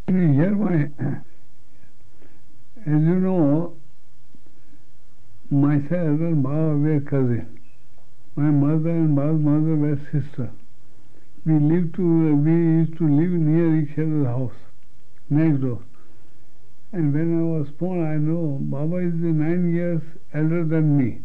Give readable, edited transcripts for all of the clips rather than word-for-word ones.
Here as you know, myself and Baba were cousins. My mother and Baba's mother were sisters. We used to live near each other's house, next door. And when I was small, I know Baba is 9 years elder than me.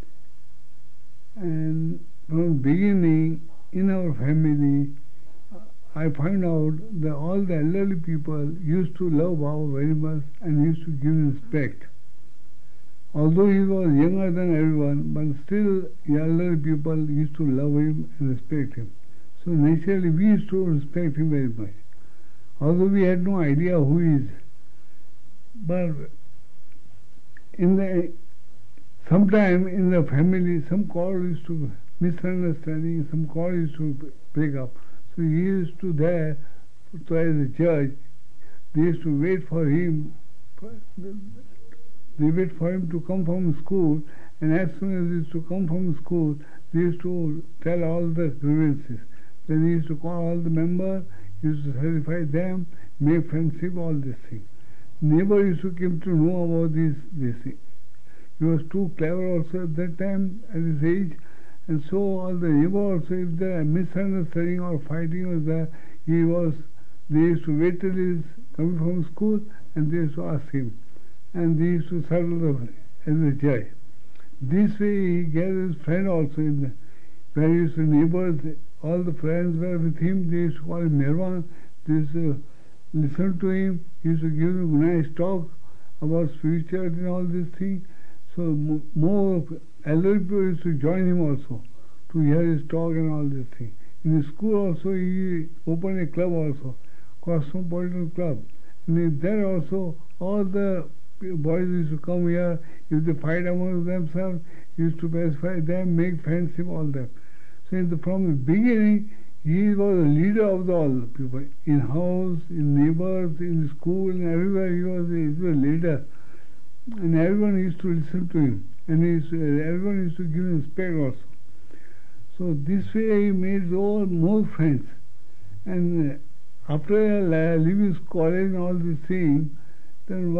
And from the beginning, in our family, I find out that all the elderly people used to love Baba very much and used to give him respect. Although he was younger than everyone, but still the elderly people used to love him and respect him. So naturally we used to respect him very much. Although we had no idea who he is. But sometime in the family, some quarrel used to misunderstanding, some quarrel used to break up. So he used to there, so as a judge, they used to wait for him. They wait for him to come from school, and as soon as he used to come from school, they used to tell all the grievances. Then he used to call all the members, he used to satisfy them, make friendship, all these things. Neighbor used to come to know about this thing. He was too clever also at that time, at his age, and so all the neighbor also, if there are misunderstanding or fighting was there, they used to wait till he is coming from school, and they used to ask him. And they used to settle as a judge. This way he gathered his friend also in the various neighbors, all the friends were with him, they used to call him Nirvan, they used to listen to him, he used to give him nice talk about spirituality and all these things. So more elderly people used to join him also to hear his talk and all these things. In his school also he opened a club also, Cosmopolitan Club. And there also all the boys used to come here, if they fight among themselves, he used to pacify them, make friendship, all that. So from the beginning, he was a leader of all the people. In house, in neighbors, in school, and everywhere he was a leader. And everyone used to listen to him. And everyone used to give him respect also. So this way he made more friends. And after leaving college and all these things, then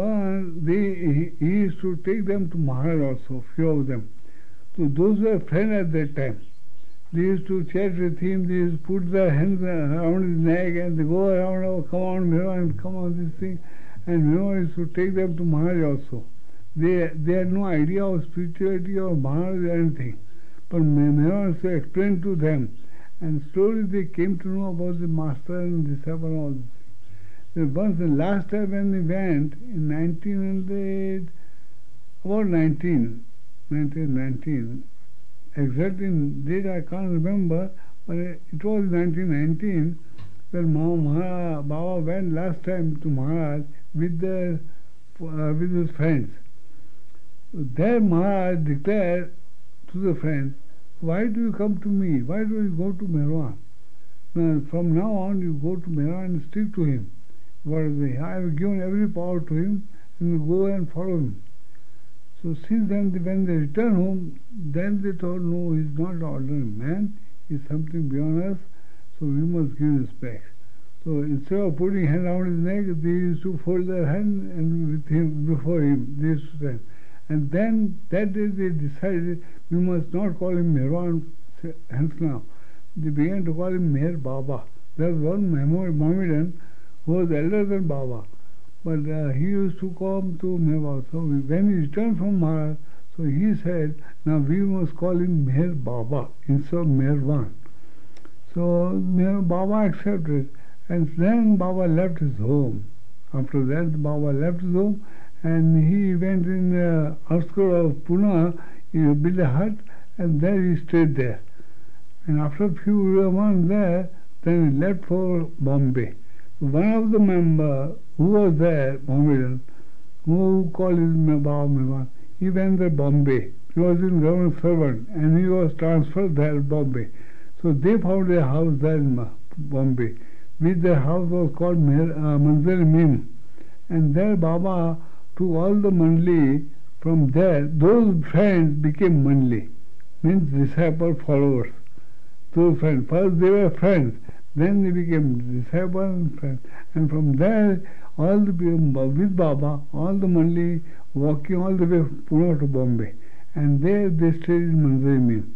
he used to take them to Maharaj also, few of them. So those were friends at that time. They used to chat with him, they used to put their hands around his neck and they go around, oh, come on, Mehran, come on, this thing. And Mehran used to take them to Maharaj also. They had no idea of spirituality or Maharaj or anything. But Mehran used to explain to them. And slowly they came to know about the master and disciple and all this. Once the last time when they went, in 1919, exactly date I can't remember, but it was 1919 when Baba went last time to Maharaj with his friends. There Maharaj declared to the friends, why do you come to me? Why do you go to Mehran? Now, from now on you go to Mehran and stick to him. I have given every power to him, and you go and follow him. So since then, when they return home, then they thought, no, he's not an ordinary man, he's something beyond us, so we must give respect. So instead of putting hand around his neck, they used to fold their hand and with him, before him, they used to stand. And then that day they decided we must not call him Mehran hence now. They began to call him Meher Baba. There was one Mohammedan who was elder than Baba, but he used to come to Meher Baba. So when he returned from Maharaj, so he said, now we must call him Meher Baba instead of Mehran. So Meher Baba accepted, and then Baba left his home. After that, Baba left his home, and he went in the outskirts of Pune, he built a hut, and there he stayed there. And after a few months there, then he left for Bombay. One of the members who was there, Mohammedan, who called him Baba Mehran, he went to Bombay. He was in government servant, and he was transferred there to Bombay. So they found a house there in Bombay, which their house was called Manzil Mim. And there Baba took all the mandli from there. Those friends became mandli, means disciple followers. Those friends, first they were friends, Then they became disciples and friends. And from there, all the people with Baba, all the Mali walking all the way from Pune to Bombay. And there they stayed in Manzar-e-Mim.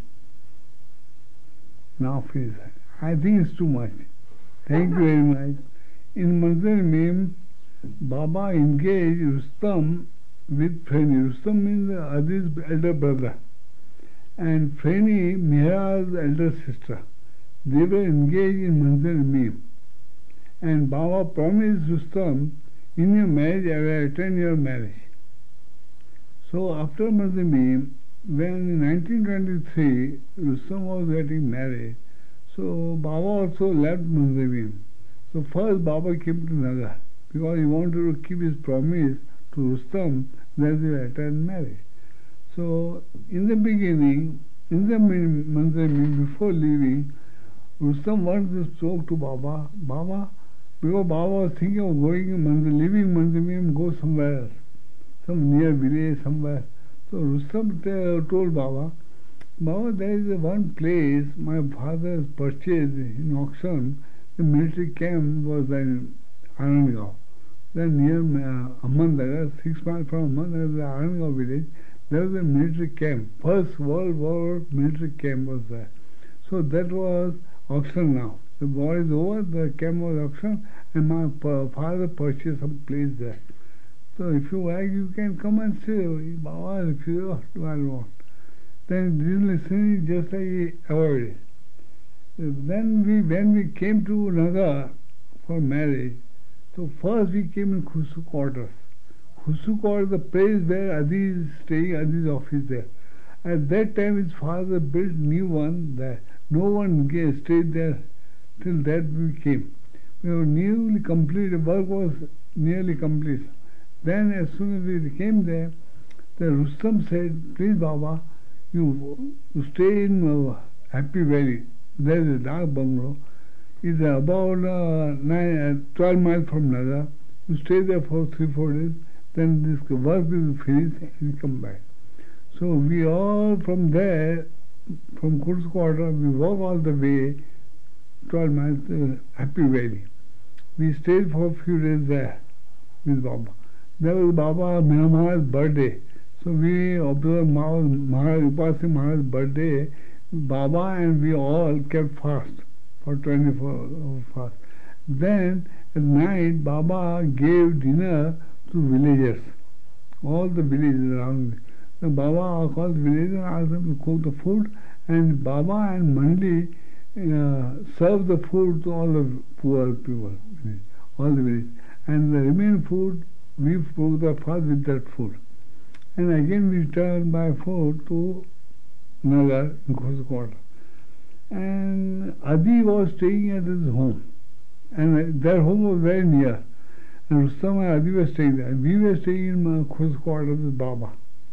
Now please, I think it's too much. Thank you very much. In Manzar-e-Mim, Baba engaged Rustam with Freni. Rustam means Adi's elder brother. And Freni, Mihra's elder sister. They were engaged in Manzar-e-Mim. And Baba promised Rustam, in your marriage I will attend your marriage. So after Manzar-e-Mim, when in 1923 Rustam was getting married, so Baba also left Manzar-e-Mim. So first Baba came to Nagar because he wanted to keep his promise to Rustam that they will attend marriage. So in the beginning, in the Manzar-e-Mim, before leaving, Rustam wanted to talk to Baba. Baba, because Baba was thinking of going leaving Manzar-e-Mim, go somewhere else, some near village somewhere. So Rustam told Baba, Baba, there is one place my father has purchased in auction. The military camp was in Anandgaon. Then near Ahmednagar, 6 miles from Ahmednagar, the Anandgaon village, there was a military camp. First World War military camp was there. So that was auction now. The war is over, the camp was auction, and my father purchased some place there. So if you like, you can come and say, Baba, if you want. Then didn't listen, just like he avoided. Then when we came to Nagar for marriage, so first we came in Khusu quarters. Khusu quarters, the place where Adi is staying, Adi's office there. At that time his father built new one there. No one stayed there till that we came. We were nearly complete, the work was nearly complete. Then as soon as we came there, the Rustam said, please Baba, you stay in Happy Valley. There is a dark bungalow. It's about 12 miles from Nagar. You stay there for 3-4 days. Then this work will be finished and you come back. So we all from there, from Khusu quarter, we walk all the way 12 miles to Happy Valley. We stayed for a few days there with Baba. There was Baba Maharaj's birthday. So we observed Upasik Maharaj's birthday. Baba and we all kept fast for 24 hours fast. Then at night Baba gave dinner to villagers, all the villages around. So Baba called the villagers and asked them to cook the food, and Baba and Mandi served the food to all the poor people, all the villages. And the remaining food, we broke the fast with that food. And again we returned by food to Nagar in Khusu quarter. And Adi was staying at his home. And their home was very near. And Rustam and Adi were staying there. And we were staying in Khusu quarter with Baba,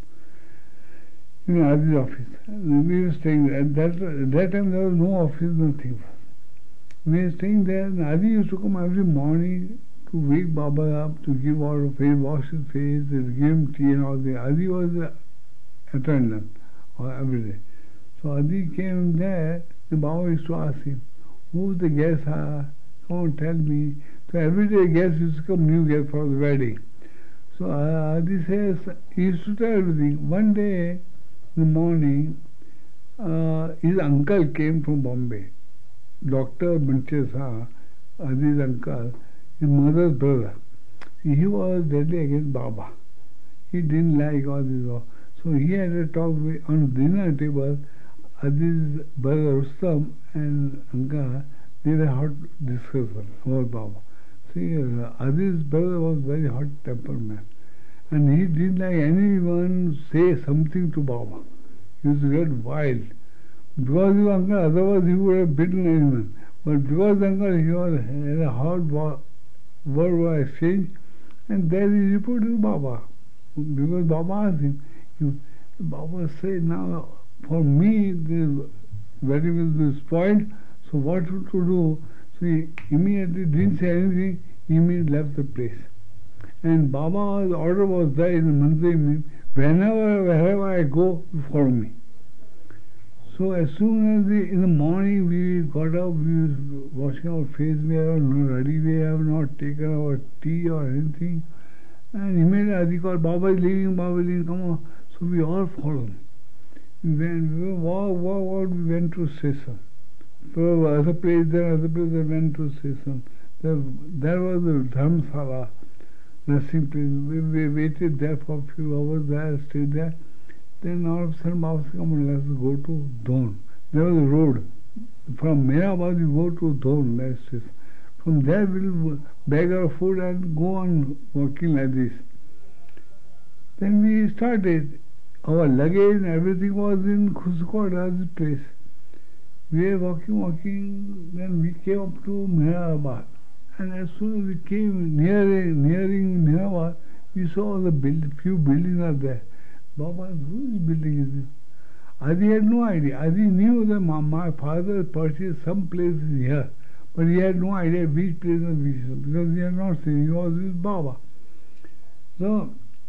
in Adi's office. And we were staying there. At that time there was no office, nothing. We were staying there, and Adi used to come every morning to wake Baba up, to give water face, wash his face, give him tea and all that. Adi was the attendant every day. So Adi came there, the Baba used to ask him, who the guests are? Come on, tell me. So every day guests used to come, new guests for the wedding. So Adi says, he used to tell everything. One day in the morning, his uncle came from Bombay. Dr. Manchesa, Adi's uncle, his mother's brother. He was deadly against Baba. He didn't like all this. So he had a talk on dinner table. Adi's brother Rustam and uncle, they had a hot discussion about Baba. See, Adi's brother was very hot tempered man. And he didn't like anyone say something to Baba. He used to get wild. Because his uncle, otherwise he would have beaten anyone. But because uncle, he had a hot word exchange, and then he reported to Baba. Because Baba asked him, Baba said, now for me the wedding will be spoiled, so what to do? So he immediately didn't say anything, he immediately left the place. And Baba's order was there in Manzar-e-Mim, wherever I go, you follow me. So as soon as in the morning we got up, we was washing our face, we are not ready, we have not taken our tea or anything. And immediately Adi called, Baba is leaving, come on. So we all followed. We went to station. So other place, we went to station. There was a Dharmsala, resting place. We waited there for a few hours there, stayed there. Then all of a sudden, Baba said, come on, let's go to Dhon. There was a road. From Mehrabad, you go to Dhon, that is. From there, we'll bag our food and go on walking like this. Then we started. Our luggage and everything was in Khuskawada's place. We were walking, then we came up to Mehrabad. And as soon as we came nearing Mehrabad, we saw few buildings are there. Baba, whose building is this? Adi had no idea. Adi knew that my father purchased some places here, but he had no idea which place was which, because he had not seen. He was with Baba. So,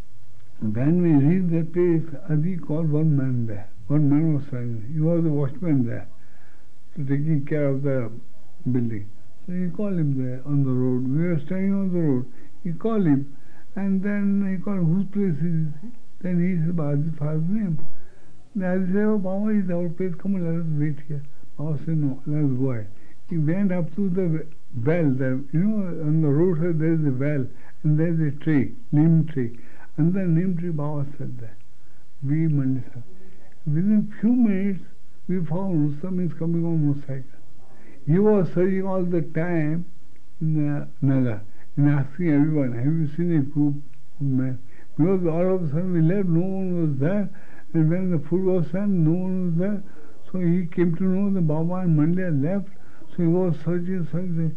when we reached that place, Adi called one man there. One man was standing. He was a watchman there, so taking care of the building. So he called him there on the road. We were standing on the road. He called him, and then he called, whose place is it? Then he said, Balaji's father's name. Then I said, oh, Baba is our place, come on, let us wait here. Baba said, no, let us go ahead. He went up to the well there. On the road there is a well, and there is a tree, neem tree. And the neem tree, Baba said there. We Mandisa. Within few minutes, we found Rustam is coming on motorcycle. He was searching all the time in Naga and asking everyone, have you seen a group of men? Because all of a sudden we left, no one was there, and when the food was sent, no one was there. So he came to know that Baba and Mandya left, so he was searching.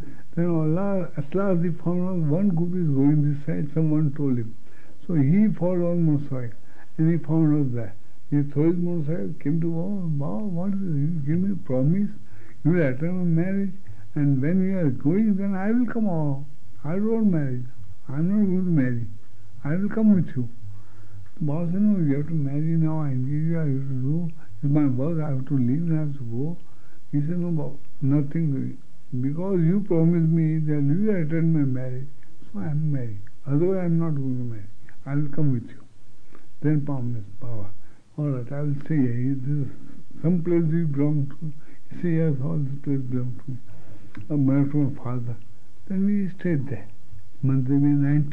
Then at last he found out one group is going this side, someone told him. So he followed on motorcycle, and he found us there. He threw his motorcycle, came to Baba, what is this? You give me a promise, you will attend my marriage, and when we are going, then I will come out. I don't want marriage. I am not going to marry. I will come with you. The boss said, no, you have to marry now, I engage you, I have to do. It's my work, I have to leave and I have to go. He said, no, Bob, nothing. Because you promised me that you will attend my marriage, so I am married. Otherwise I am not going to marry. I will come with you. Then promise, Baba. All right, I will stay here. This is some place we belong to. He said, yes, all this place belongs to me. A man from my father. Then we stayed there. Mandavi,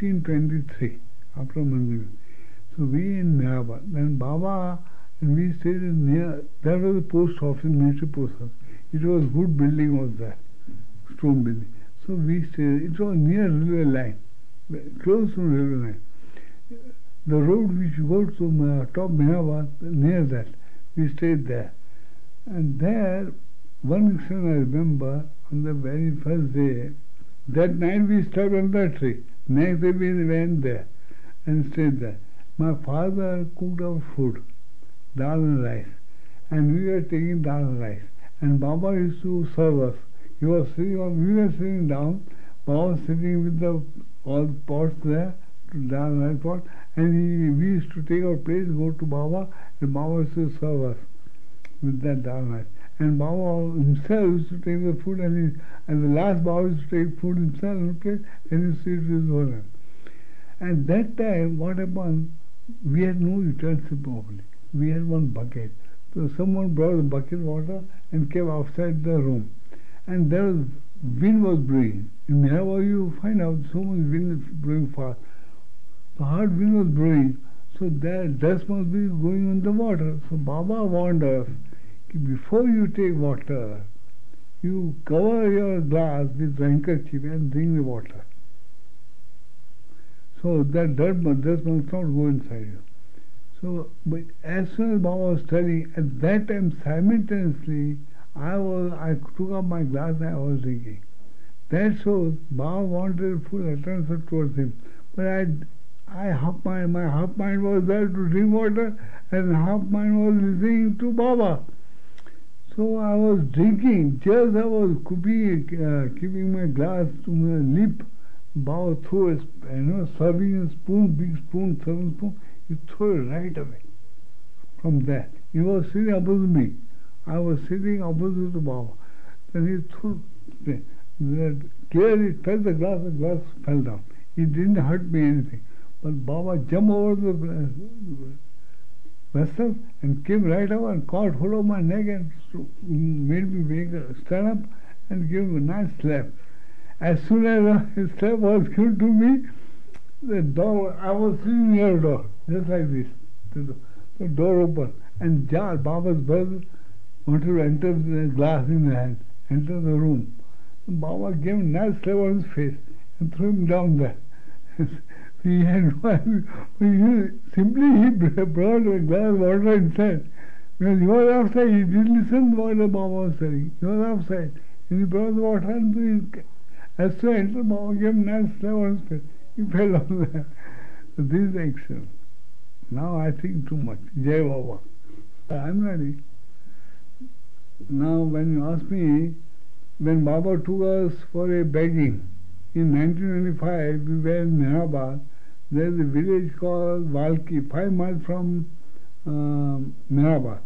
1923. After Mandavi. So we in Mehrabad. Then Baba and we stayed near, there was a post office, military post office. It was good building was there, stone building. So we stayed, it was near railway line, close to railway line. The road which goes to top Mehrabad, near that, we stayed there. And there, one incident I remember, on the very first day, that night we slept under a tree. Next day we went there and stayed there. My father cooked our food, dal and rice, and we were taking dal and rice. And Baba used to serve us. He was sitting on, we were sitting down, Baba was sitting with all the pots there, dal and rice pot, and we used to take our place, go to Baba, and Baba used to serve us with that dal and rice. And Baba himself used to take the food, and the last Baba used to take food himself in the plate, and he used to eat with his own hand. And that time, what happened, we had no utensil properly. We had one bucket. So someone brought a bucket of water and came outside the room. And there was, wind was blowing. In Mehrabad you find out so much wind is blowing fast. The hard wind was blowing, so that dust must be going on the water. So Baba warned us, before you take water, you cover your glass with handkerchief and drink the water. So that dust must not go inside you. So, but as soon as Baba was studying, at that time simultaneously, I took up my glass and I was drinking. That shows Baba wanted full attention towards him. But my half mind was there to drink water, and half mind was listening to Baba. So I was drinking, just I was keeping my glass to my lip. Baba threw serving a spoon, big spoon, serving spoon, he threw it right away. From there, he was sitting above me. I was sitting opposite to Baba. Then he threw, clearly touched the glass fell down. It didn't hurt me anything. But Baba jumped over the vessel and came right over and caught hold of my neck and made me stand up and give a nice slap. As soon as his slap was given to me, the door, I was sitting near the door, just like this. The door opened, and Jar, Baba's brother, wanted to enter the glass in the hand, enter the room. Baba gave a nice slap on his face and threw him down there. He had no idea. Simply he brought a glass of water inside. Because he was outside, he didn't listen to what the Baba was saying. He was outside. And he brought the water and as soon as entered, Baba gave him a nice slap on his face. He fell down there. So this is excellent. Now I think too much. Jai Baba. I'm ready. Now when you ask me, when Baba took us for a begging, in 1925 we were in Mehrabad. There is a village called Valki, 5 miles from Mehrabad.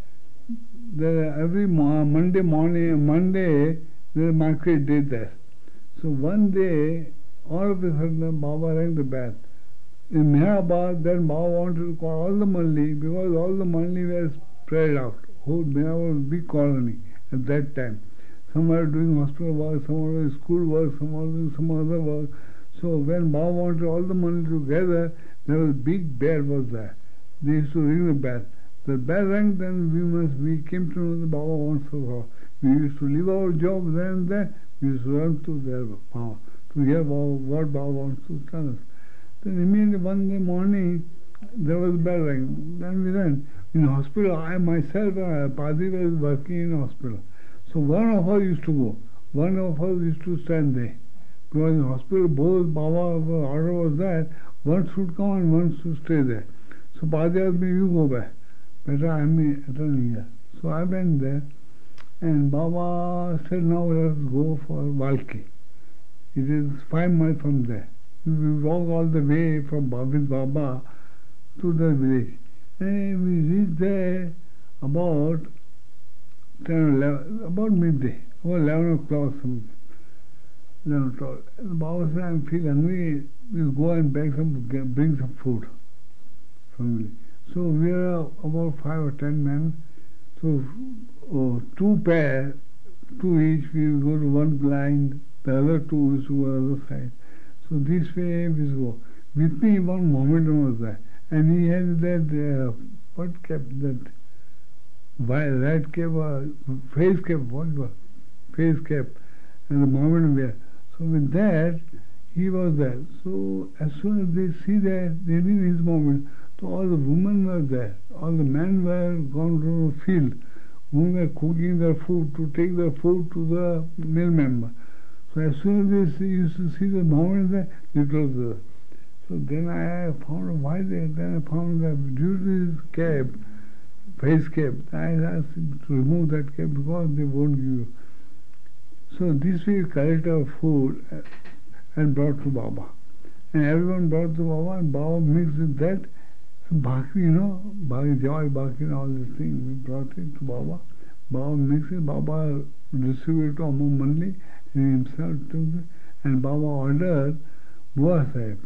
There every Monday there is a market day there. So one day, all of a sudden Baba rang the bell. In Mehrabad, then Baba wanted to call all the Malli, because all the Malli were spread out. Whole Mehrabad was a big colony at that time. Some were doing hospital work, some were doing school work, some were doing some other work. So when Baba wanted all the money together, there was a big bell was there. They used to ring the bell. The bell rang, then we came to know that Baba wants us. We used to leave our job then and then. We used to run to their Baba to hear what Baba wants to tell us. Then immediately one day morning, there was a bell ring. Then we ran. In hospital, I myself, Padri was working in hospital. So one of us used to go. One of us used to stand there. Because in hospital, both Baba order was that one should come and one should stay there. So Padri asked me, you go back. Better I am attending here. So I went there. And Baba said, now let us go for Valki. It is 5 miles from there. We walk all the way from with Baba to the village. And we reached there about 10 or 11, about midday, about 11 o'clock. 11 o'clock. And Baba said, I feel hungry. We'll go and bring some food from the village. So we are about 5 or 10 men. So 2 pair, 2 each, we will go to one line, the other 2 is to the other side. So this way we go. With me one Mohammedan was there, and he had that, what cap, that red cap, face cap, what was face cap, and the Mohammedan wear. So with that, he was there. So as soon as they see that, they knew his Mohammedan. So all the women were there, all the men were gone to the field. Women were cooking their food to take their food to the mill member. So as soon as they used to see the Mohammedan there, they closed the door. So then I found why they. Then I found that due to his cap, face cap, I asked him to remove that cap because they won't give you. So this way we collected our food and brought to Baba. And everyone brought to Baba, and Baba mixed with that. Bhakri, joy, Bhakri and all these things, we brought it to Baba. Baba mixed it, Baba distributed to among Malli, and himself took it, and Baba ordered Bua Sahib.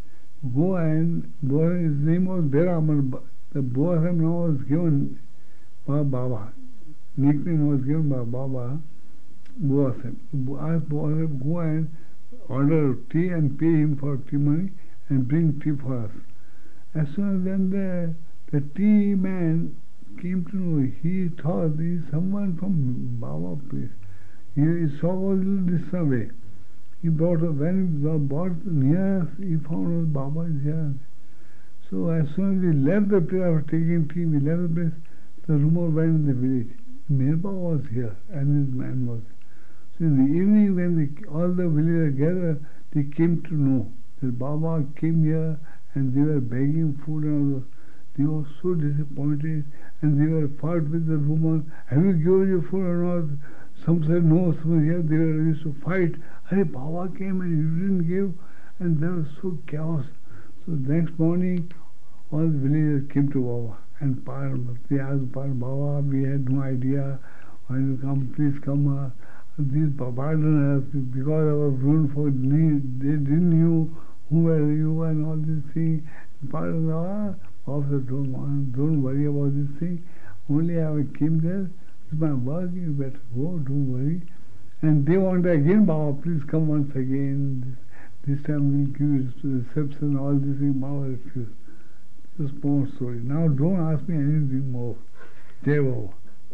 His name was Bera Amar. The Bua Sahib now was given by Baba. Nickname was given by Baba, Bua Sahib. Asked Bua Sahib, go and order tea and pay him for tea money and bring tea for us. As soon as then the tea man came to know, he thought there is someone from Baba place. He saw a little distant way. He brought, when he brought near us, he found Baba is here. So as soon as we left the place after taking tea, we left the place, the rumor went in the village. Mirba was here and his man was. So in the evening when all the villagers gathered, they came to know that Baba came here and they were begging food and all those. They were so disappointed and they were fought with the woman. Have you given your food or not? Some said no, some here they were used to fight. Hey, Baba came and you didn't give, and there was so chaos. So next morning all the villagers came to Baba. And they asked Baba, we had no idea. When you come, please come. Please pardon us because our grown folk they didn't know who were you and all these things. Pardon us. Baba said, don't worry about this thing. Only I came there. It's my work. You better go. Don't worry. And they want again, Baba, please come once again. This time we'll give you reception, all these things. Baba refused. This is more story. Now don't ask me anything more. Jai Baba.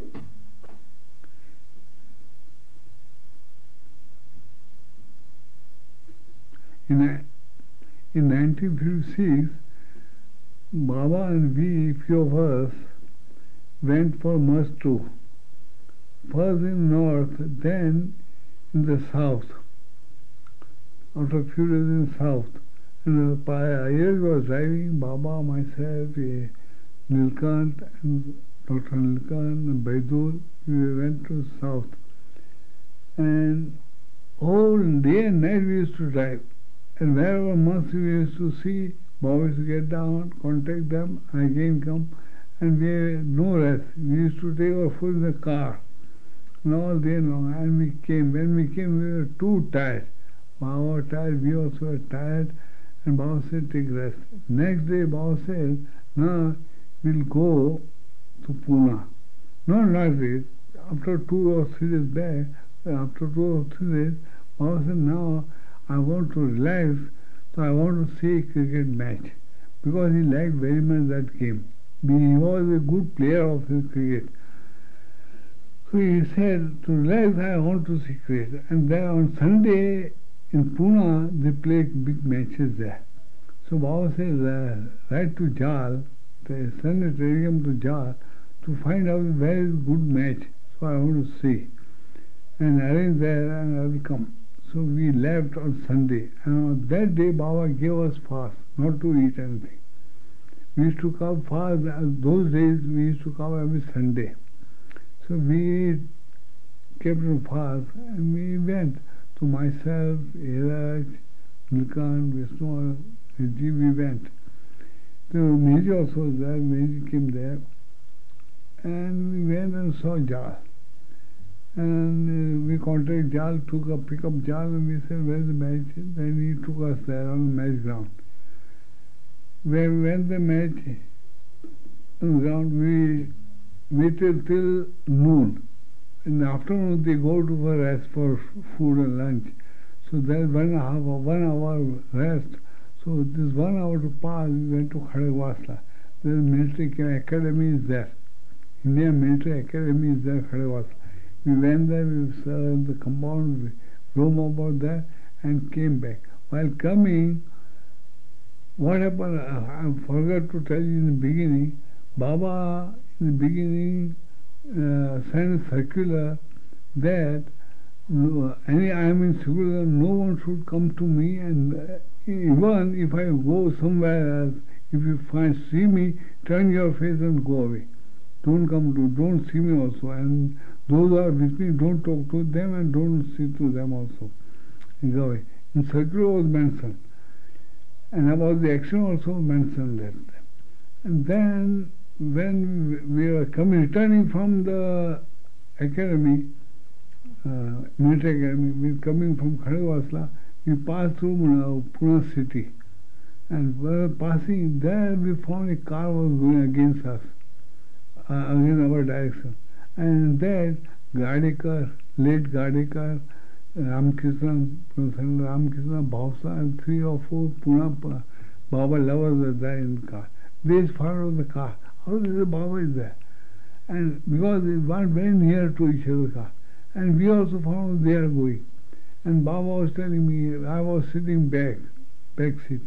In 1956, Baba and we, few of us, went for Mastu. First in north, then in the south. After a few days in south. And here we was driving, Baba, myself, Nilkant, and Dr. Nilkant, and Baidul. We went to south. And whole day and night we used to drive. And wherever once we used to see, Baba used to get down, contact them, and again come. And we had no rest. We used to take our food in the car. And all day long. And we came. When we came, we were too tired. Baba was tired, we also were tired. And Baba said, take rest. Next day, Baba said, now we'll go to Pune. No, not this. After 2 or 3 days back, after 2 or 3 days, Baba said, now I want to relax, so I want to see a cricket match. Because he liked very much that game. He was a good player of his cricket. So he said, to relax, I want to see cricket. And then on Sunday in Pune, they play big matches there. So Baba says, write to Jal, send a telegram to Jal to find out a very good match. So I want to see. And arrange there and I will come. So we left on Sunday. And on that day, Baba gave us fast, not to eat anything. We used to come fast. Those days, we used to come every Sunday. So we kept on fast and we went. To myself, Iraj, Nilkant, Vishnu, Vijay, we went. So Meji also was there, Meji came there. And we went and saw Jal. And we contacted Jal, pick up Jal, and we said, where's the match? Then he took us there on the match ground. When we went the match on the ground, we waited till noon. In the afternoon, they go to for rest for food and lunch. So there's 1 hour rest. So this 1 hour to pass, we went to Khadagwasla. The military academy is there. Indian Military Academy is there, Khadagwasla. We went there, we saw the compound, we roamed about there and came back. While coming, what happened, I forgot to tell you in the beginning, Baba in the beginning sent a circular that I am in circular, no one should come to me, and even if I go somewhere else, if you see me, turn your face and go away. Don't see me also. And those who are with me, don't talk to them and don't see to them also. And go away. In circular was mentioned. And about the action also mentioned that. And then when we were returning from the academy, military academy, we were coming from Khadagwasla, we passed through Pune city. And while passing there, we found a car was going against us, against our direction. And that Gadekar, late Gadekar, Ramkrishna, Bhavsa, and 3 or 4 Pune Baba lovers were there in the car. They followed the car. How is the Baba is there? And because they weren't very near to each other's car. And we also found they are going. And Baba was telling me, I was sitting back seat,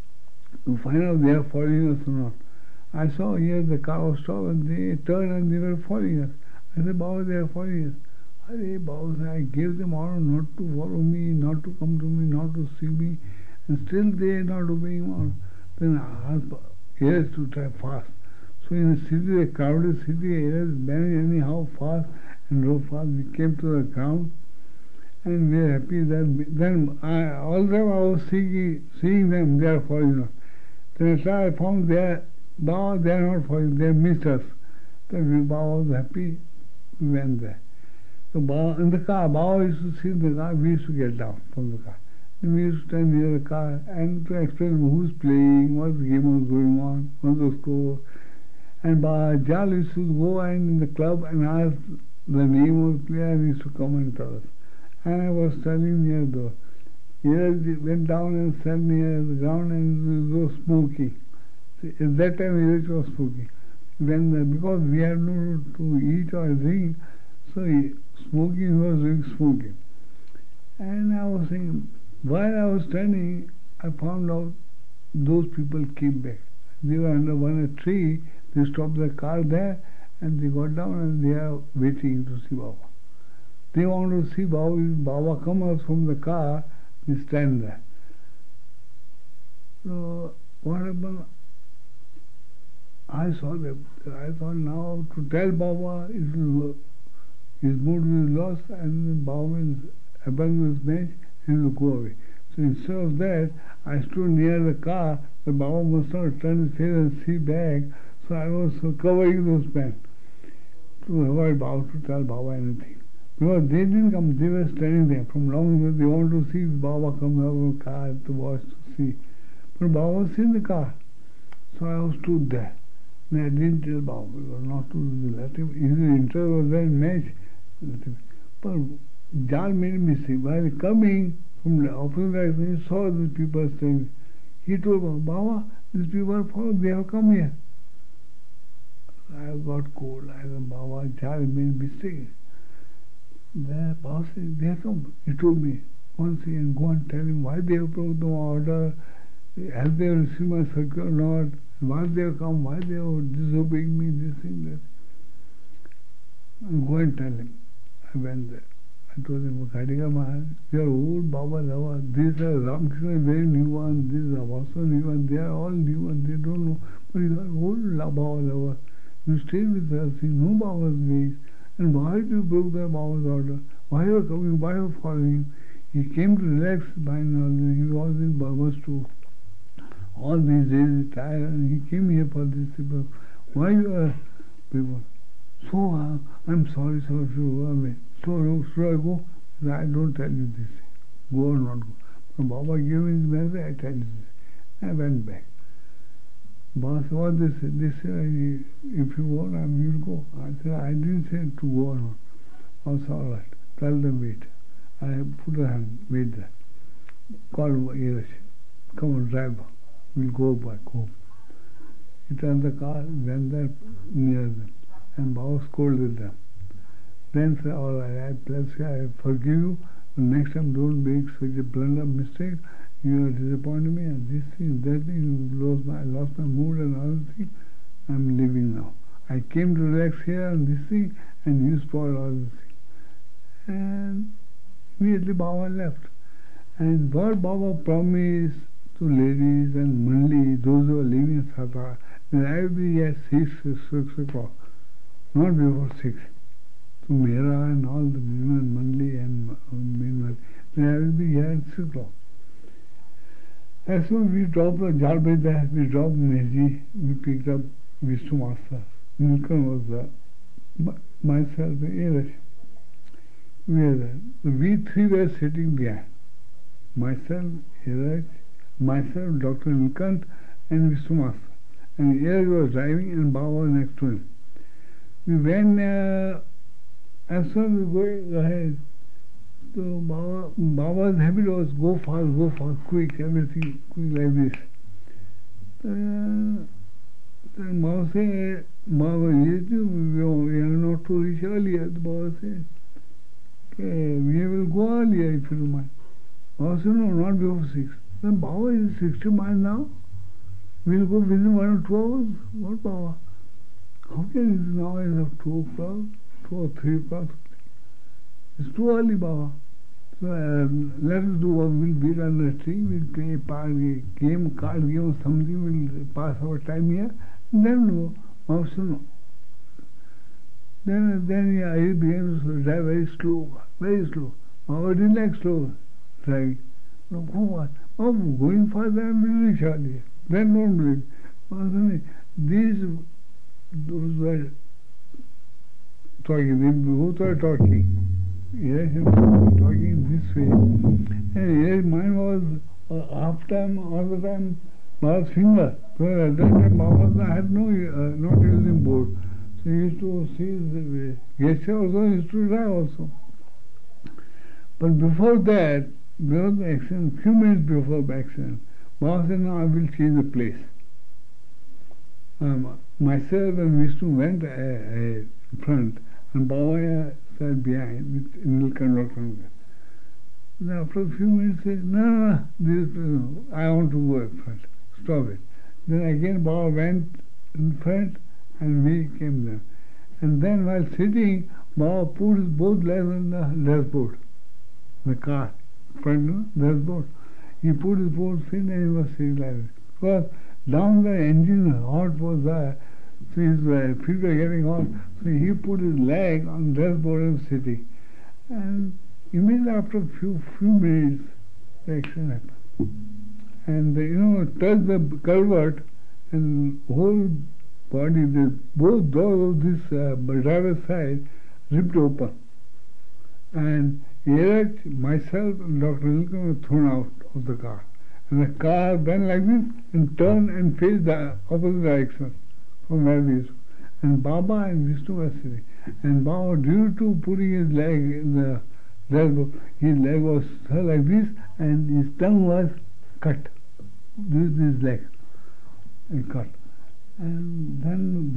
to find out they are following us or not. I saw here the car was stopped and they turned and they were following us. I said, Baba, they are following us. Baba, I gave them order not to follow me, not to come to me, not to see me, and still they are not obeying order. Then I asked Yes to drive fast. So in a city, a crowded city, Yes managed anyhow fast and drove fast. We came to the ground and we were happy that then all the time I was seeing them, they are following us. Then I found they are Baba, they are not following, they missed us. So Baba was happy, we went there. So Baba, in the car, Baba used to sit in the car, we used to get down from the car. And we used to stand near the car and to explain who's playing, what game was going on, what's the score. And Jal used to go and in the club and ask the name of the player and he used to come and tell us. And I was standing near the door. He went down and sat near the ground and it was smoking. At that time it was smoking. Because we had no to eat or drink, so smoking was doing smoking. And I was saying, while I was standing, I found out those people came back. They were under one tree. They stopped the car there and they got down and they are waiting to see Baba. They want to see Baba. Baba come out from the car, they stand there. So what happened? I saw them. I thought now to tell Baba his mood will lost and Baba will abandon his bench and will go away. So instead of that, I stood near the car, but Baba must not turn his face and see back. So I was covering those men to avoid Baba, to tell Baba anything. Because they didn't come, they were standing there from long ago. They want to see Baba come out of the car to watch, to see. But Baba was in the car. So I was stood there. And I didn't tell Baba, because not to let him. His interest was there in match. But Jal made a mistake. While coming from the opposite direction, he saw the people standing. He told Baba, these people are followed, they have come here. I got cold. I said, Baba, Jal made a mistake. The boss said, they have come. He told me, once again, go and tell him why they have broken the order, have they received my circular or not, why they have come, why they are disobeying me, this thing, that. And go and tell him. I went there. I told him, Khadika Maharaj, they are old Baba Lava. These are Ramakrishna, very new one. These are also new one. They are all new one. They don't know. But you are old Baba Lava. You stay with us. You know Baba's ways. And why do you broke the Baba's order? Why you are coming? Why you are following him? He came to relax by now. He was in Baba's too. All these days he tired and he came here for this people. Why you are people? So I'm sorry, sir, if you go away. So I go? I don't tell you this. Go or not go. But Baba gave me his message, I tell you this. I went back. Boss, what they said? They said, if you want, I will go. I said, I didn't say to go or not. I said, all right, tell them wait. I put a hand, wait there. Call Irish. Come on, driver. We'll go back home. He turned the car, went there near them. And Baba scolded them. Then said, all right, I bless you, I forgive you. Next time don't make such a blunder mistake. You have disappointed me and this thing, that thing, I lost my mood and other thing. I'm leaving now. I came to relax here and this thing and you spoiled all this thing. And immediately Baba left. And what Baba promised to ladies and Mandli, those who are living in Satara, that I will be at 6 o'clock, not before 6. To Mera and all the women, Mandli and Minwal, then I will be here at 6 o'clock. As soon as we dropped the Jalbay there, we dropped Meji, we picked up Vishnu Master. Nilkan was there. Myself and Irish. We were there. We three were sitting behind. Myself, Irish, myself, Dr. Nilkant, and Vishnu Master. And Irish was driving and Baba was next to him. We went as soon as we go ahead. So Baba's habit was go fast, quick, everything quick like this. Then Baba said, Baba, we are not to reach earlier. The Baba said, okay, we will go earlier if you don't mind. Baba said, no, not before 6. Then Baba is 60 miles now. We will go within 1 or 2 hours. What Baba? How can it now is of 2 o'clock, 2 or 3 o'clock? It's too early, Baba. So let us do what we'll beat under the tree, we'll play a game, card game or something, we'll pass our time here, and then go. Baba said no. Then I began to drive very slow, very slow. Baba didn't like slow driving. No, come on. Oh, going further, I'm really earlier. Then don't believe. those were talking, they both were talking. Yes, talking this way. And yes, mine was half time, all the time, Baba's finger. So at that time, Baba had not using board. So he used to see the gesture also, he used to try also. But before that, before the accident, few minutes before the accident, Baba said, no, I will change the place. Myself and Vishnu went in front, and Baba sat behind with Nilkant. Then after a few minutes, he said, no, I want to go in front. Stop it. Then again Baba went in front, and we came there. And then while sitting, Baba put his both legs on the dashboard, the car, front dashboard. He put his both feet and he was sitting like this. Because down the engine hot was there, so his feet were getting hot. So he put his leg on the dashboard and sitting. And immediately after a few minutes, the accident happened. And touched the culvert, and whole body, both doors of this driver's side ripped open. And Yeraj, myself, and Dr. Nilkant were thrown out of the car. And the car went like this and turned and faced the opposite direction from where we used to. And Baba and Vishnu were sitting. And Baba, due to putting his leg in the dashboard, his leg was like this and his tongue was cut. This is his leg. Cut. And then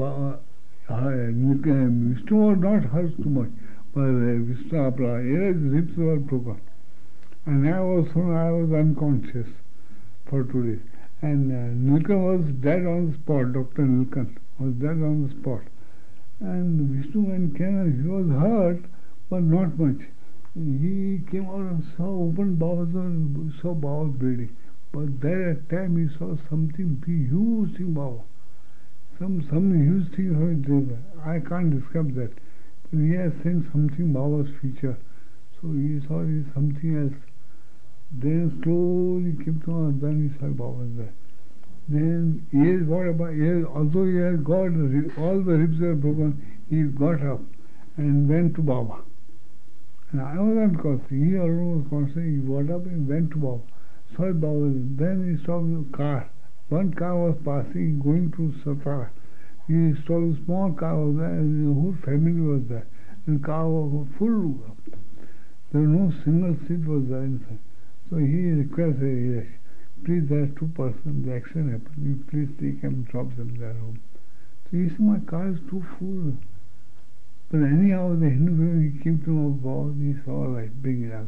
Vishnu was not hurt too much. But Vishnu, his ribs were broken. And I was unconscious for 2 days. And Nilkant was dead on the spot. Dr. Nilkant was dead on the spot. And Vishnu and Kenan, he was hurt, but not much. He came out and saw open Baba's door, saw Baba's bleeding. But there at time he saw something huge thing, Baba. Some huge thing. I can't describe that. But he has seen something Baba's feature. So he saw something else. Then slowly came to us, then he saw Baba there. Then although he had got all the ribs were broken, he got up and went to Baba. And I was unconscious. He alone was conscious. He got up and went to Baba. Saw Baba. Then he saw the car. One car was passing, going to Satara. He saw a small car was there, and the whole family was there. And the car was full. There was no single seat was there inside. So he requested, yes, please, there are 2 persons, the accident happened. You please take and drop them there home. So he said, my car is too full. But anyhow, the Hindu family, he came to know God, he saw like bring it out.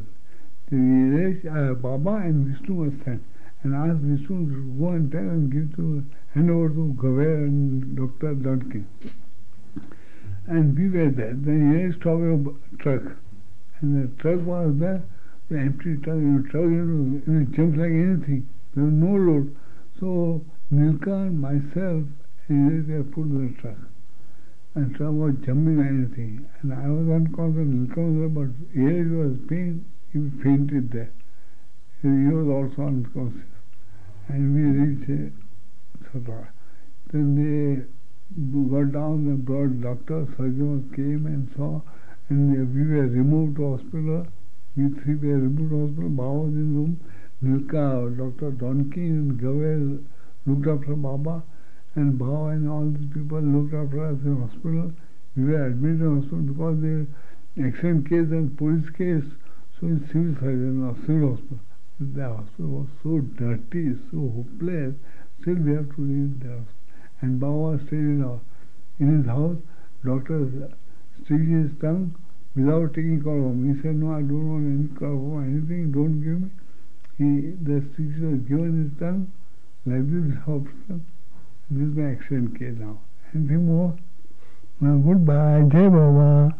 Baba and Vishnu were sent and asked Vishnu to go and tell and hand over to Gaver and Dr. Duncan. And we were there. Then he stopped a truck. And the truck was there, the empty truck, it jumps like anything. There was no load. So Nilkant, myself, and they put in the truck. And truck was jumping like anything. And I was unconscious, Nilkant was there, but here it was pain, he fainted there. He was also unconscious. And we reached Satara. Then they got down and brought doctor, surgeons came and saw, and we were removed to hospital. We 3 were removed to hospital. Baba was in room. Nilka, Dr. Donkin and Gaver looked after Baba, and Baba and all these people looked after us in hospital. We were admitted in hospital because the accident case and police case, so in civil surgeon or civil hospital. The hospital was so dirty, so hopeless, still we have to leave the hospital. And Baba stayed in his house. Doctors stitched his tongue without taking chloroform. He said, no, I don't want any chloroform, anything, don't give me. The stitches were given his tongue, like this hospital. This is my accident case now. Anything more? Well, goodbye, Jai Baba.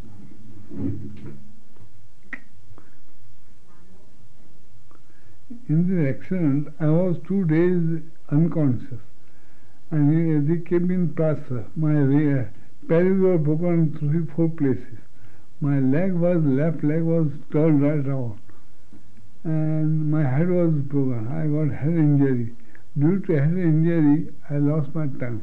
In this accident, I was 2 days unconscious. And they came in plaster. My pelvis was broken in 3-4 places. My left leg was turned right around. And my head was broken. I got head injury. Due to head injury, I lost my tongue.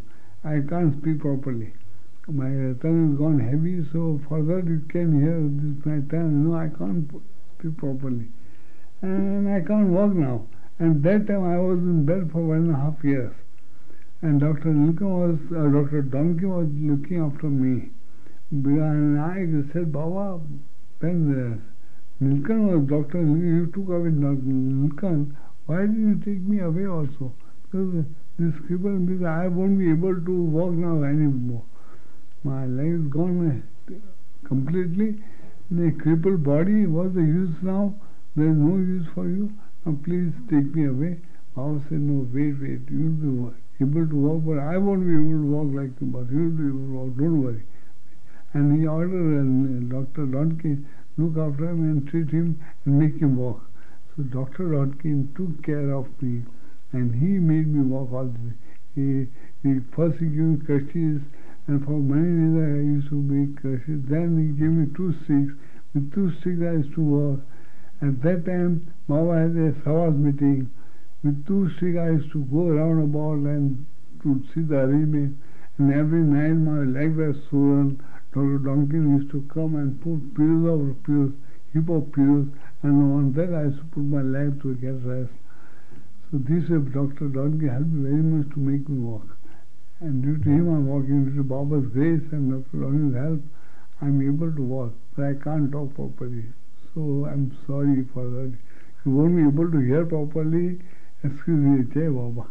I can't speak properly. My tongue is gone heavy, so for that you can hear this my tongue. I can't speak properly. And I can't walk now. And that time I was in bed for 1.5 years. And Dr. Donkey was looking after me. And I said, Baba, when Nilkan was doctor, you took away Nilkan, why did you take me away also? Because this cripple means I won't be able to walk now anymore. My leg is gone completely. The crippled body, what's the use now? There is no use for you. Now please take me away. Baba said, no, wait, you'll be able to walk, but I won't be able to walk like you, but you'll be able to walk, don't worry. And he ordered Dr. Rodkin look after him and treat him and make him walk. So Dr. Rodkin took care of me and he made me walk all the way. First he gave me crutches, and for many days I used to make crutches. Then he gave me 2 sticks. With 2 sticks I used to walk. At that time Baba had a Savas meeting. With 2 sticks I used to go around about and to see the arrangement. And every night my legs were swollen. Dr. Donkin used to come and put pills over pills, heap of pills, and on that I used to put my leg to get rest. So this way Dr. Donkin helped me very much to make me walk. And due to him I'm walking, due to Baba's grace and Dr. Donkin's help, I'm able to walk, but I can't talk properly. So I'm sorry for that. If you won't be able to hear properly, excuse me, Jai Baba.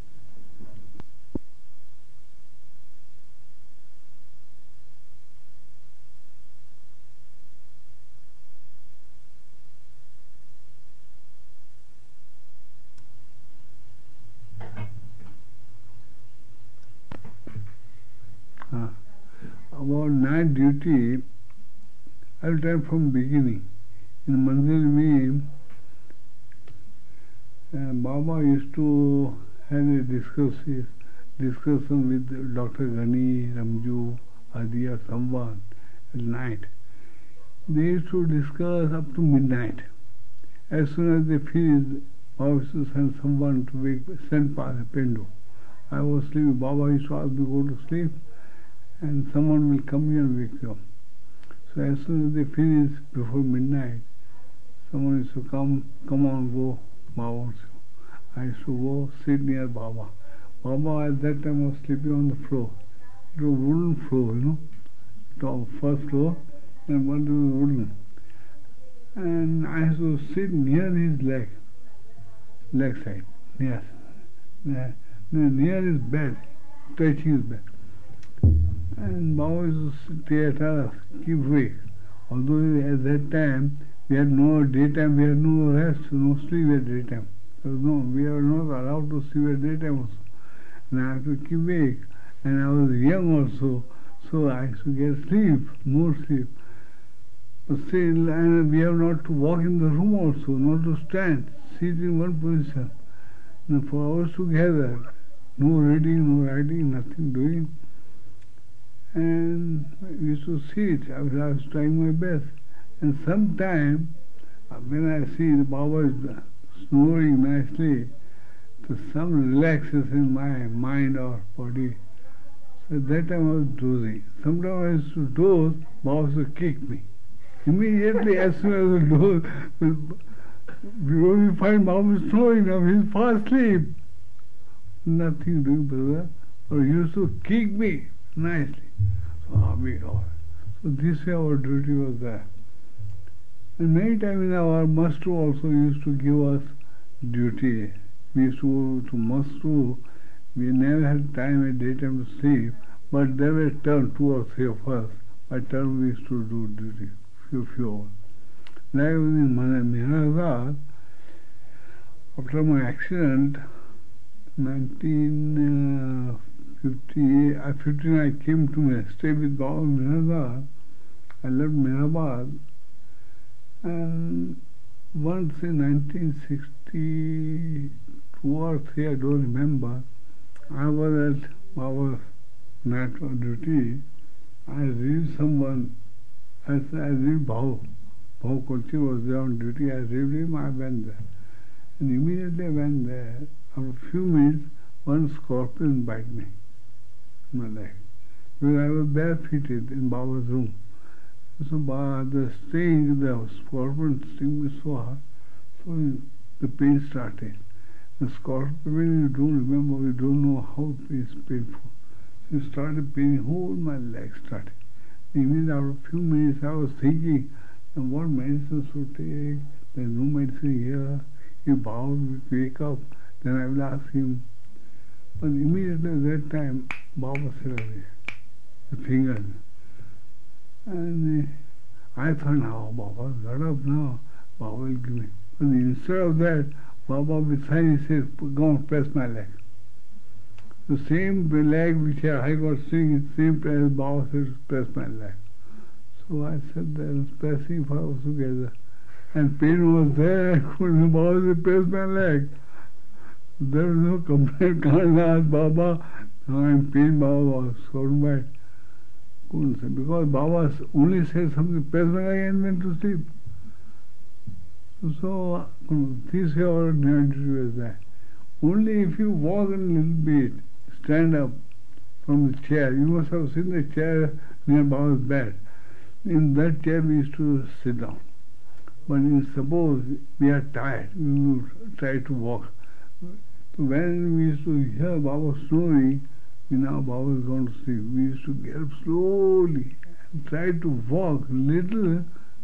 About night duty, I'll tell from beginning. In Manzil Baba used to have a discussion with Dr. Ghani, Ramju, Adiya, someone at night. They used to discuss up to midnight. As soon as they finished, Baba used to send someone to send Pendo. I was sleeping. Baba used to ask me to go to sleep, and someone will come here and wake you up. So as soon as they finish before midnight, someone used to come on, go, Baba. I used to go sit near Baba. Baba at that time was sleeping on the floor. It was wooden floor, top first floor, and one was wooden. And I used to sit near his leg side, near his bed, touching his bed. And Baba used to tell us, keep awake. Although at that time we had no daytime, we had no rest, no sleep at daytime. So we are not allowed to sleep at daytime also. And I had to keep awake. And I was young also, so I used to get sleep, more sleep. But still, and we have not to walk in the room also, not to stand, sit in one position. And for hours together, no reading, no writing, nothing doing. And we used to sit. I was trying my best. And sometime, when I see the Baba is snoring nicely, so some relaxes in my mind or body. So at that time I was dozing. Sometimes I used to doze, Baba used to kick me. Immediately, as soon as I doze, we find Baba is snoring now, he's fast asleep. Nothing doing, brother. Or he used to kick me nicely. So this way our duty was there. And many times our Master also used to give us duty. We used to go to Master. We never had time at daytime to sleep, but there were 2 or 3 of us. By turn we used to do duty, few hours. Like in Mirazad, after my accident, 1959 I came to stay with Baba in Mirazad. I left Mehrabad, and once in 1962 or 3, I don't remember, I was at Baba's night duty. I relieved someone, I relieved Bhau. Bhau Kochi was there on duty, I relieved him, I went there. And immediately I went there. After a few minutes, one scorpion bit me. my leg. Because I was barefooted in Baba's room. So the sting, the scorpion sting me so hard, so the pain started. The scorpion, when you don't remember, you don't know how it is painful. So it started paining, whole my leg started. Even after a few minutes I was thinking, what medicine should take? There's no medicine here. If Baba will wake up, then I will ask him. But immediately at that time, Baba said away, the finger. And I thought, now Baba got up now, Baba will give me. But instead of that, Baba beside he says, go and press my leg. The same leg which I got singing, same place Baba says, press my leg. So I said, then pressing for us together. And pain was there, I couldn't, Baba said, press my leg. There was no complaint, can't ask Baba, now I'm in pain, Baba was scored by. Couldn't say, because Baba only said something, press my leg and went to sleep. So, this is our duty is that. Only if you walk a little bit, stand up from the chair. You must have seen the chair near Baba's bed. In that chair we used to sit down. But suppose we are tired, we will try to walk. So when we used to hear Baba snoring, now Baba is going to sleep. We used to get up slowly and try to walk little.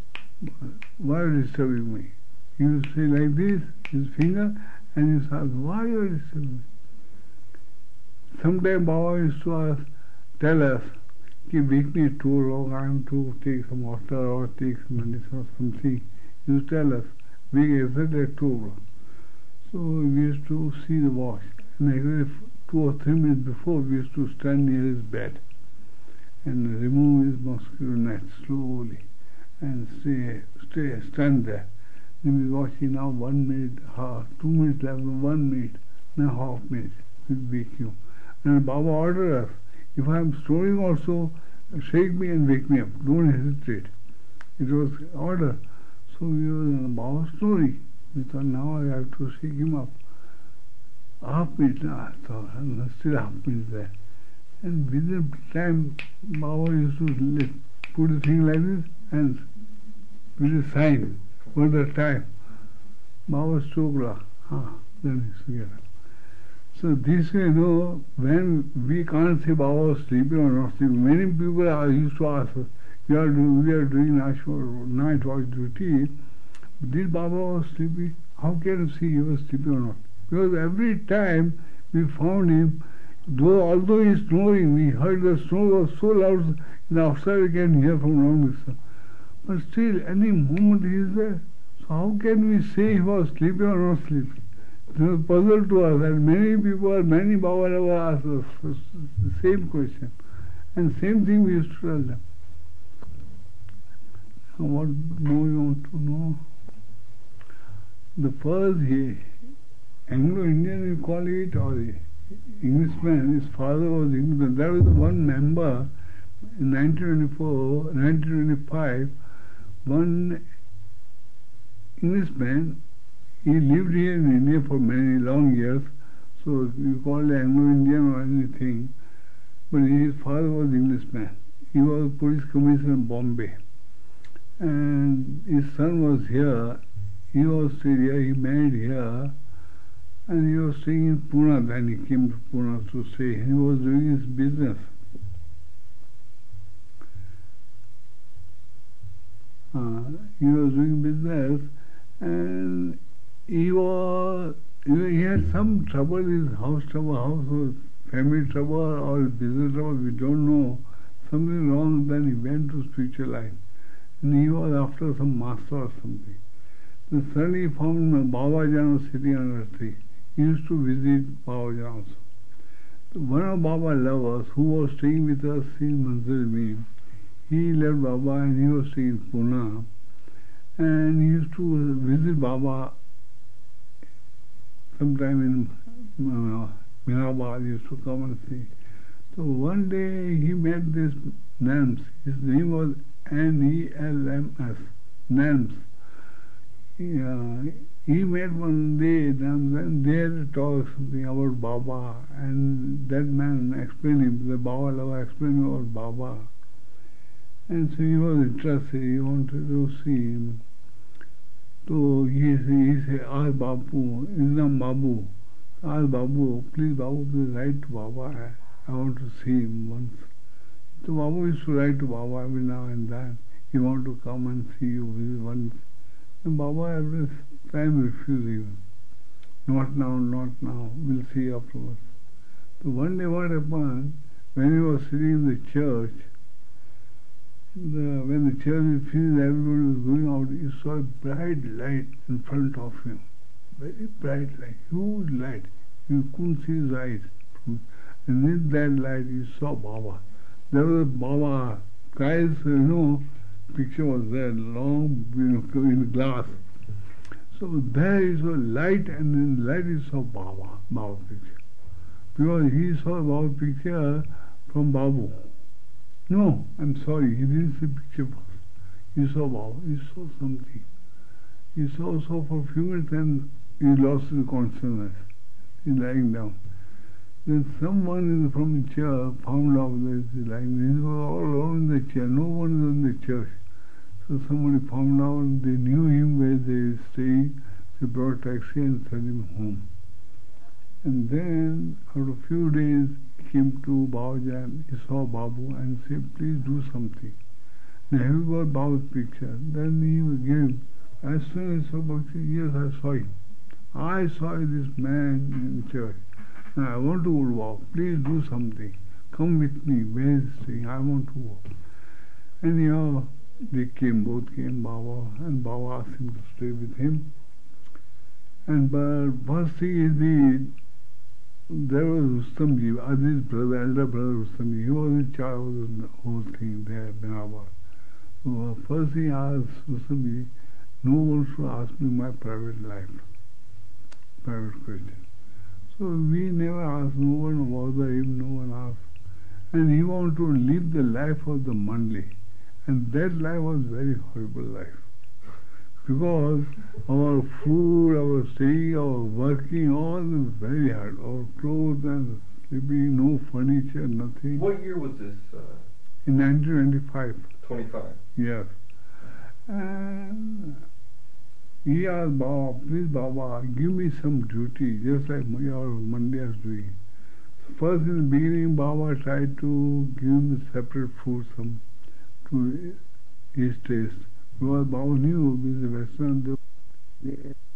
Why are you disturbing me? He would say like this, his finger, and he says, why are you disturbing me? Sometimes Baba used to tell us, wake me at 2 o'clock, I am to take some water or take some medicine or something. He used to tell us, wake exactly at 2 o'clock. So we used to see the watch. And exactly 2 or 3 minutes before, we used to stand near his bed and remove his mosquito net slowly and stand there. Then we watching now 1 minute, 2 minutes left, 1 minute, now half minute, we'll wake you. And Baba ordered us, if I am snoring also, shake me and wake me up, don't hesitate. It was order. So we were Baba snoring. We thought now I have to shake him up. Half minute now, I thought, and still half minute there. And within time, Baba used to put the thing like this and with a sign. For the time, Baba Stokla, then it's together. So this way, when we can't say Baba was sleeping or not sleeping, many people used to ask us, we are doing night watch duty, did Baba was sleeping? How can you see he was sleeping or not? Because every time we found him, although he is snoring, we heard the snore was so loud, and outside we can hear from long distance. But still, any moment he is there. So how can we say he was sleeping or not sleeping? It was a puzzle to us, and many Baba never asked us the same question. And same thing we used to tell them. Now what more you want to know? The first Anglo-Indian, you call it, or the Englishman, his father was Englishman. There was one member in 1925, one Englishman, he lived here in India for many long years, so you call it Anglo-Indian or anything, but his father was Englishman. He was police commissioner in Bombay. And his son was here, he was staying here, he married here, and he was staying in Pune. Then he came to Pune to stay. He was doing his business. He was doing business, and he had some trouble, his house was family trouble or business trouble, we don't know. Something wrong, then he went to spiritual life. And he was after some master or something. Then suddenly he found Baba Jan was sitting under a tree. He used to visit Baba Jan also. So one of Baba lovers who was staying with us in Manzil, he left Baba and he was staying in Pune. And he used to visit Baba sometime in Mirabad, he used to come and see. So one day he met this Nelms. His name was Nelms. Nelms. He met one day, and then they had to talk something about Baba, and that man explained him, the Baba Lava explained him about Baba. And so he was interested, he wanted to see him. So he said, ask Babu, Islam Babu, ask Babu, please write to Baba, I want to see him once. So Babu used to write to Baba every now and then, he wanted to come and see you once. And Baba every time refused him. Not now, not now, we'll see afterwards. So one day what happened, when he was sitting in the church, when the church was finished, everybody was going out, he saw a bright light in front of him. Very bright light, huge light. You couldn't see his eyes. And in that light he saw Baba. There was a Baba, guy's, picture was there, long, in glass. So there he saw light, and in light he saw Baba picture. Because he saw Baba picture from Babu. No, I'm sorry, he didn't see picture first. He saw Baba, he saw something. He saw for a few minutes and he lost his consciousness. He's lying down. Then someone from the chair found out that he's lying there. He was all alone in the chair, no one was in the church. So somebody found out, they knew him where they were staying. They brought a taxi and sent him home. And then, after a few days, he came to Babajan, he saw Babu and said, please do something. Now, have you got Babu's picture? Then he would give him. As soon as I saw Babu's picture, yes, I saw him. I saw this man in church. Now, I want to go to Babu. Please do something. Come with me. Where is he staying? I want to go. Anyhow, they both came, Baba, and Baba asked him to stay with him. And but first thing is there was Rustamji, Aziz brother, elder brother Rustamji. He was in charge of the whole thing there, Benabad. So first thing I asked Rustamji, no one should ask me my private life, private question. So we never asked, no one bothered him, no one asked. And he wanted to live the life of the Mandli. And that life was very horrible life. Because our food, our staying, our working, all was very hard. Our clothes and sleeping, no furniture, nothing. What year was this? In 1925. 25. Yes. And he asked Baba, please Baba, give me some duty, just like your Mandya is doing. So first in the beginning, Baba tried to give him separate food, some to his taste. Because Baba knew with the Western,